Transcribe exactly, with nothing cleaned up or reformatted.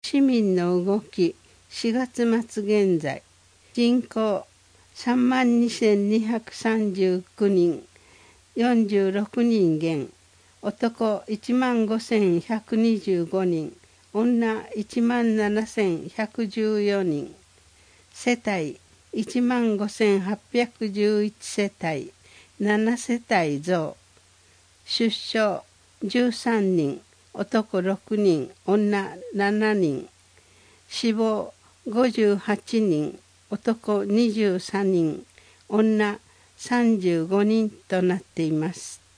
市民の動きしがつ末現在、人口さんまんにせんにひゃくさんじゅうきゅうにん、よんじゅうろくにん減、男いちまんごせんひゃくにじゅうごにん、女いちまんななせんひゃくじゅうよにん、世帯いちまんごせんはっぴゃくじゅういち世帯、なな世帯増、出生じゅうさんにん、男ろくにん、女ななにん、死亡ごじゅうはちにん、男にじゅうさんにん、女さんじゅうごにんとなっています。